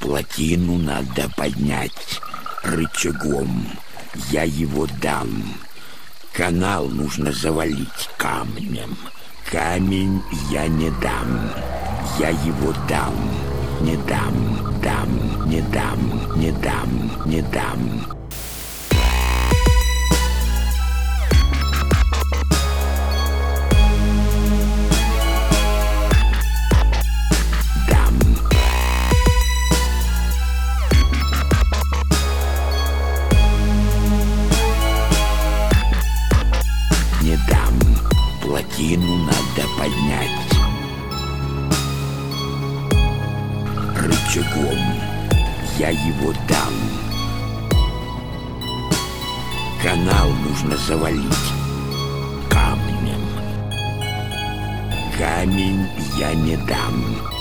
Плотину надо поднять рычагом. Я его дам. Канал нужно завалить камнем. Камень я не дам. Я его дам. Не дам, дам, не дам, не дам, не дам. Плотину надо поднять рычагом. Я его дам. Канал нужно завалить камнем. Камень я не дам.